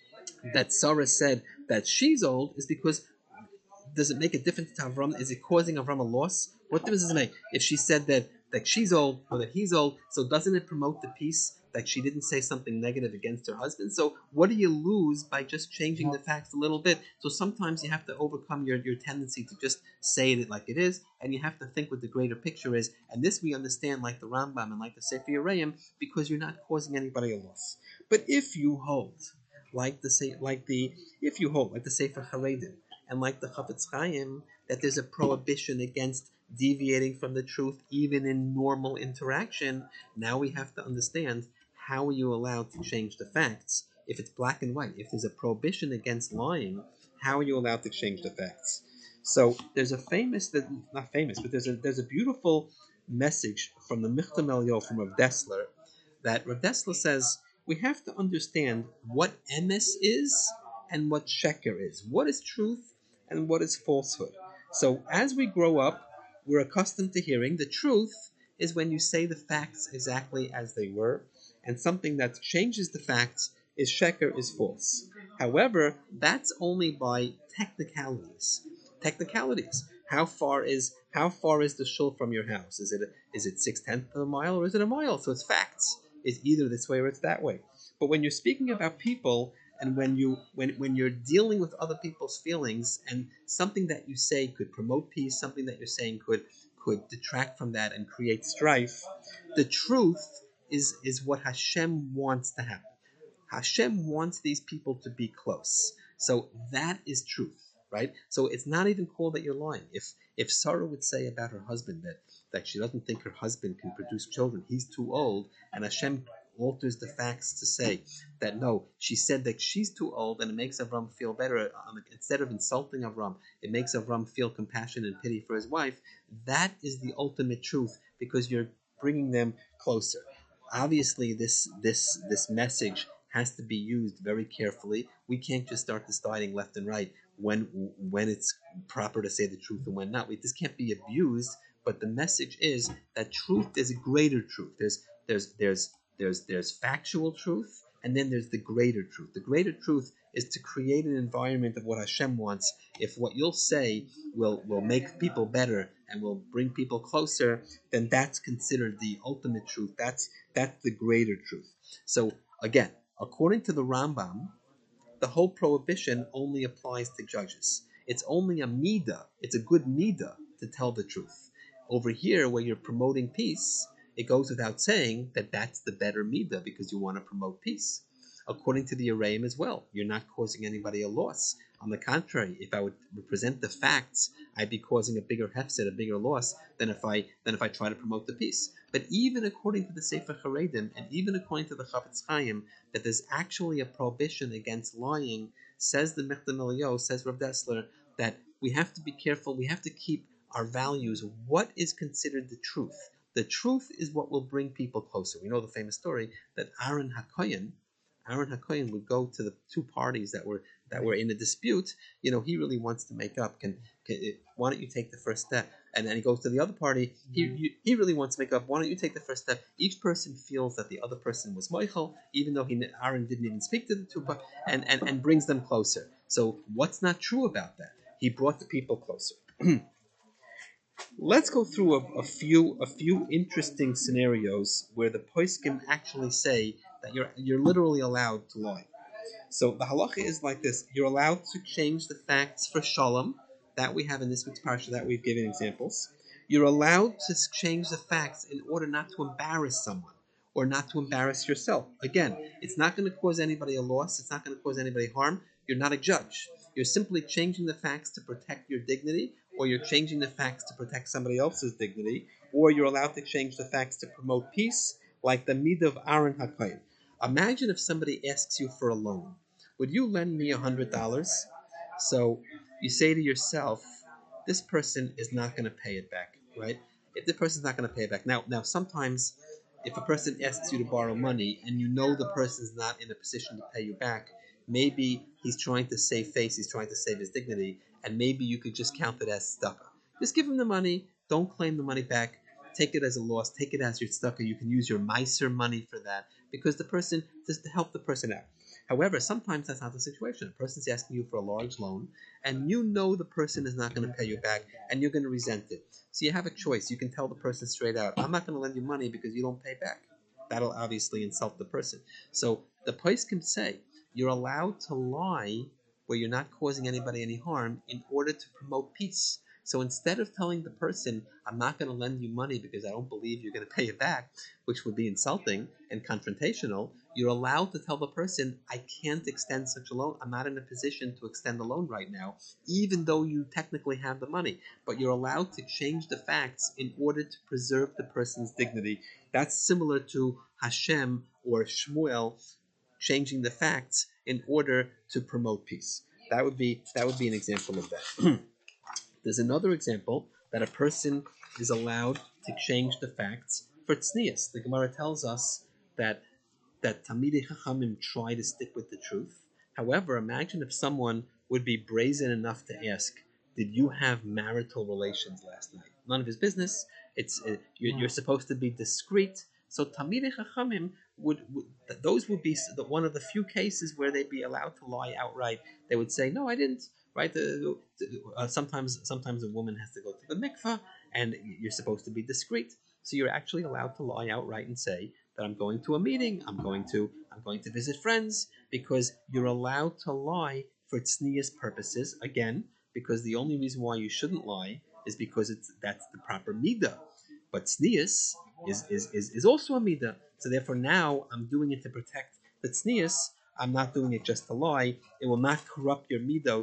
that Sarah said that she's old is because, does it make a difference to Avram? Is it causing Avram a loss? What difference does it make if she said that, that she's old or that he's old? So doesn't it promote the peace that she didn't say something negative against her husband? So what do you lose by just changing the facts a little bit? So sometimes you have to overcome your, your tendency to just say it like it is, and you have to think what the greater picture is. And this we understand like the Rambam and like the Sefer Yereim, because you're not causing anybody a loss. But if you hold like the like the if you hold like the Sefer Haredim and like the Chafetz Chaim, that there's a prohibition against deviating from the truth even in normal interaction, now we have to understand, how are you allowed to change the facts? If it's black and white, if there's a prohibition against lying, how are you allowed to change the facts? So there's a famous, not famous, but there's a there's a beautiful message from the Michtam Elyo from Rav Dessler, that Rav Dessler says we have to understand what emes is and what sheker is. What is truth and what is falsehood? So as we grow up, we're accustomed to hearing the truth is when you say the facts exactly as they were, and something that changes the facts is sheker, is false. However, that's only by technicalities. Technicalities. How far is how far is the shul from your house? Is it a, is it six tenths of a mile or is it a mile? So it's facts. It's either this way or it's that way. But when you're speaking about people, and when you when when you're dealing with other people's feelings, and something that you say could promote peace, something that you're saying could could detract from that and create strife, the truth is is what Hashem wants to happen. Hashem wants these people to be close. So that is truth. right? So it's not even called that you're lying. If if Sarah would say about her husband that that she doesn't think her husband can produce children, he's too old, and Hashem alters the facts to say that no, she said that she's too old, and it makes Avram feel better. Um, instead of insulting Avram, it makes Avram feel compassion and pity for his wife. That is the ultimate truth, because you're bringing them closer. Obviously, this this this message has to be used very carefully. We can't just start deciding left and right when when it's proper to say the truth and when not. We, this can't be abused. But the message is that truth is a greater truth. There's there's there's there's there's factual truth, and then there's the greater truth. The greater truth is to create an environment of what Hashem wants. If what you'll say will will make people better and will bring people closer, then that's considered the ultimate truth. That's that's the greater truth. So again, according to the Rambam, the whole prohibition only applies to judges. It's only a midah. It's a good midah to tell the truth. Over here, where you're promoting peace, it goes without saying that that's the better midah because you want to promote peace. According to the Araim as well, you're not causing anybody a loss. On the contrary, if I would present the facts, I'd be causing a bigger hefset, a bigger loss than if I than if I try to promote the peace. But even according to the Sefer Haredim, and even according to the Chafetz Chaim, that there's actually a prohibition against lying, says the Mechtam Eliyahu, says Rav Dessler, that we have to be careful, we have to keep our values. What is considered the truth? The truth is what will bring people closer. We know the famous story that Aaron HaKohen, Aaron HaKohen would go to the two parties that were that were in a dispute. You know, he really wants to make up. Can, can why don't you take the first step? And then he goes to the other party. He he really wants to make up. Why don't you take the first step? Each person feels that the other person was Michael, even though he Aaron didn't even speak to the two, and and and brings them closer. So what's not true about that? He brought the people closer. Let's go through a, a few a few interesting scenarios where the poskim actually say that you're you're literally allowed to lie. So the halacha is like this: you're allowed to change the facts for shalom, that we have in this week's parsha, that we've given examples. You're allowed to change the facts in order not to embarrass someone or not to embarrass yourself. Again, it's not going to cause anybody a loss. It's not going to cause anybody harm. You're not a judge. You're simply changing the facts to protect your dignity, or you're changing the facts to protect somebody else's dignity, or you're allowed to change the facts to promote peace, like the midah of Aaron HaKohen. Imagine if somebody asks you for a loan. Would you lend me a hundred dollars? So you say to yourself, this person is not going to pay it back, right? If the person's not going to pay it back. Now, now sometimes if a person asks you to borrow money and you know the person's not in a position to pay you back, maybe he's trying to save face, he's trying to save his dignity, and maybe you could just count it as tzedakah. Just give him the money, don't claim the money back, take it as a loss, take it as your tzedakah. You can use your meiser money for that, because the person, just to help the person out. However, sometimes that's not the situation. A person's asking you for a large loan, and you know the person is not going to pay you back, and you're going to resent it. So you have a choice. You can tell the person straight out, I'm not going to lend you money because you don't pay back. That'll obviously insult the person. So the poskim say, you're allowed to lie where you're not causing anybody any harm in order to promote peace. So instead of telling the person, I'm not going to lend you money because I don't believe you're going to pay it back, which would be insulting and confrontational, you're allowed to tell the person, I can't extend such a loan. I'm not in a position to extend a loan right now, even though you technically have the money. But you're allowed to change the facts in order to preserve the person's dignity. That's similar to Hashem or Shmuel changing the facts in order to promote peace. That would be that would be an example of that. There's another example that a person is allowed to change the facts for tznius. The Gemara tells us that that Talmidei Chachamim try to stick with the truth. However, imagine if someone would be brazen enough to ask, "Did you have marital relations last night?" None of his business. It's uh, you're, you're supposed to be discreet. So Talmidei Chachamim would, would those would be the, one of the few cases where they'd be allowed to lie outright. They would say, "No, I didn't." Right? The, uh, sometimes, sometimes a woman has to go to the mikvah, and you're supposed to be discreet. So you're actually allowed to lie outright and say that I'm going to a meeting, I'm going to, I'm going to visit friends, because you're allowed to lie for tznius purposes. Again, because the only reason why you shouldn't lie is because it's that's the proper midah. But tznius is is, is is also a midah. So therefore, now I'm doing it to protect the tznius. I'm not doing it just to lie. It will not corrupt your midos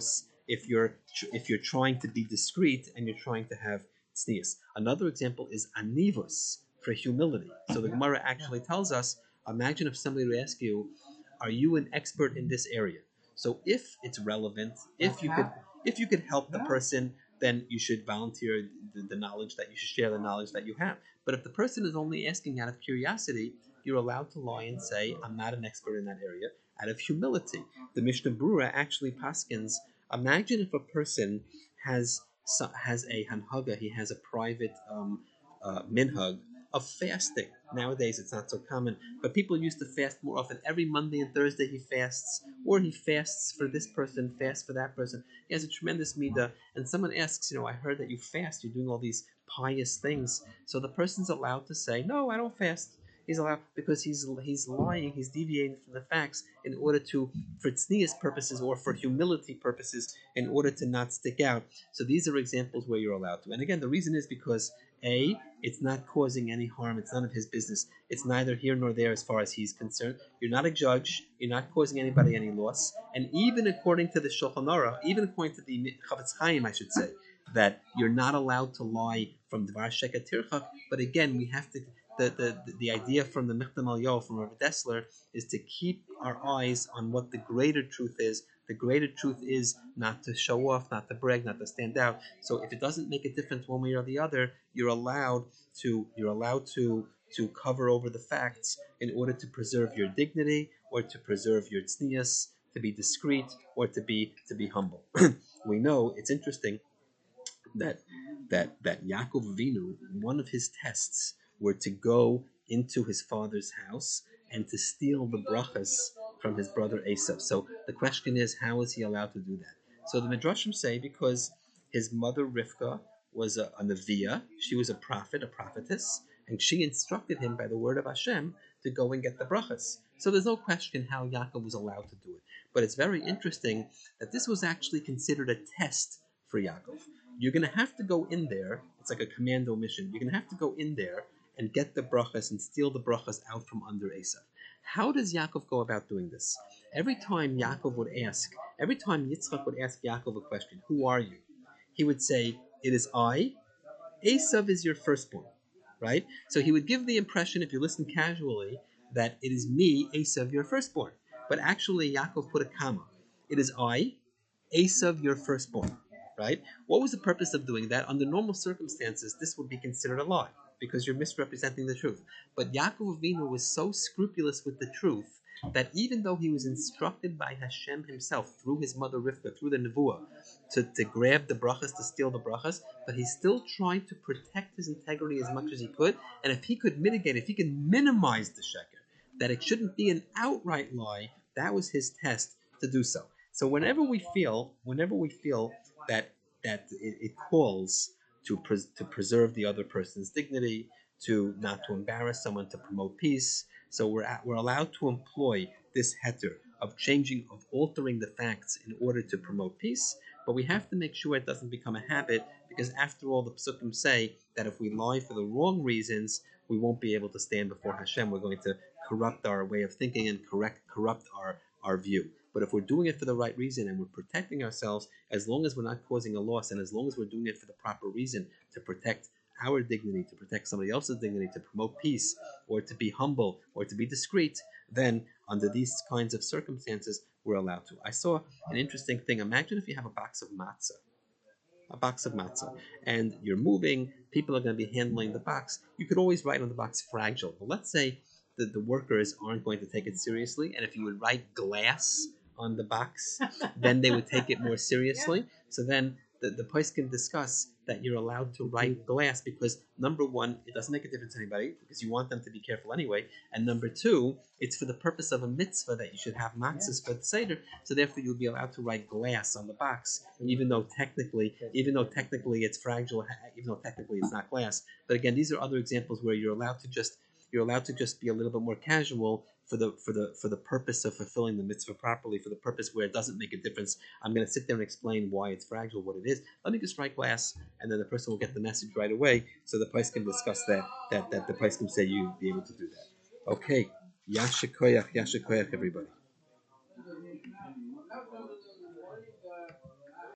if you're if you're trying to be discreet and you're trying to have tznius. Another example is anivus, for humility. So the Gemara actually tells us, imagine if somebody would ask you, are you an expert in this area? So if it's relevant, if you could if you could help the person, then you should volunteer the, the knowledge that you should share the knowledge that you have. But if the person is only asking out of curiosity, you're allowed to lie and say, I'm not an expert in that area, out of humility. The Mishnah Brura actually paskins, imagine if a person has has a hanhaga, he has a private um, uh, minhag of fasting. Nowadays it's not so common, but people used to fast more often. Every Monday and Thursday he fasts, or he fasts for this person, fasts for that person. He has a tremendous midah, and someone asks, you know, I heard that you fast, you're doing all these pious things. So the person's allowed to say, no, I don't fast. He's allowed, because he's he's lying, he's deviating from the facts in order to, for tznius purposes or for humility purposes, in order to not stick out. So these are examples where you're allowed to. And again, the reason is because A, it's not causing any harm, it's none of his business. It's neither here nor there as far as he's concerned. You're not a judge, you're not causing anybody any loss. And even according to the Shulchan Aruch, even according to the Chavetz Chaim, I should say, that you're not allowed to lie from Dvar Sheker Tirchak. But again, we have to. The, the, the idea from the Michtam Al Yo, from Rav Dessler, is to keep our eyes on what the greater truth is. The greater truth is not to show off, not to brag, not to stand out. So if it doesn't make a difference one way or the other, you're allowed to you're allowed to to cover over the facts in order to preserve your dignity, or to preserve your tznius, to be discreet, or to be to be humble. We know, it's interesting that that that Yaakov Avinu, one of his tests were to go into his father's house and to steal the brachas from his brother Esav. So the question is, how is he allowed to do that? So the Midrashim say because his mother Rivka was a, a Neviah, she was a prophet, a prophetess, and she instructed him by the word of Hashem to go and get the brachas. So there's no question how Yaakov was allowed to do it. But it's very interesting that this was actually considered a test for Yaakov. You're going to have to go in there, it's like a commando mission, you're going to have to go in there and get the brachas and steal the brachas out from under Esav. How does Yaakov go about doing this? Every time Yaakov would ask, every time Yitzchak would ask Yaakov a question, who are you? He would say, it is I. Esav is your firstborn, right? So he would give the impression, if you listen casually, that it is me, Esav, your firstborn. But actually Yaakov put a comma. It is I, Esav, your firstborn, right? What was the purpose of doing that? Under normal circumstances, this would be considered a lie, because you're misrepresenting the truth. But Yaakov Avinu was so scrupulous with the truth that even though he was instructed by Hashem himself through his mother Rivka, through the Nevuah, to, to grab the brachas, to steal the brachas, but he still tried to protect his integrity as much as he could. And if he could mitigate, if he could minimize the sheker, that it shouldn't be an outright lie, that was his test to do so. So whenever we feel, whenever we feel that that it, it calls to pres- to preserve the other person's dignity, to not to embarrass someone, to promote peace. So we're at, we're allowed to employ this heter of changing, of altering the facts in order to promote peace. But we have to make sure it doesn't become a habit, because after all, the psukim say that if we lie for the wrong reasons, we won't be able to stand before Hashem. We're going to corrupt our way of thinking and correct corrupt our our view. But if we're doing it for the right reason and we're protecting ourselves, as long as we're not causing a loss, and as long as we're doing it for the proper reason, to protect our dignity, to protect somebody else's dignity, to promote peace, or to be humble, or to be discreet, then under these kinds of circumstances, we're allowed to. I saw an interesting thing. Imagine if you have a box of matzah, a box of matzah, and you're moving, people are going to be handling the box. You could always write on the box fragile. But let's say that the workers aren't going to take it seriously, and if you would write glass on the box, then they would take it more seriously. Yeah. So then the, the place can discuss that you're allowed to write glass because, number one, it doesn't make a difference to anybody because you want them to be careful anyway. And number two, it's for the purpose of a mitzvah that you should have matzahs for the Seder. So therefore, you'll be allowed to write glass on the box, even though technically, even though technically it's fragile, even though technically it's not glass. But again, these are other examples where you're allowed to just you're allowed to just be a little bit more casual for the for the for the purpose of fulfilling the mitzvah properly, for the purpose where it doesn't make a difference. I'm going to sit there and explain why it's fragile, what it is. Let me just write glass, and then the person will get the message right away, so the place can discuss that, that, that the place can say you'll be able to do that. Okay. Yasha koyach, yasha koyach, everybody.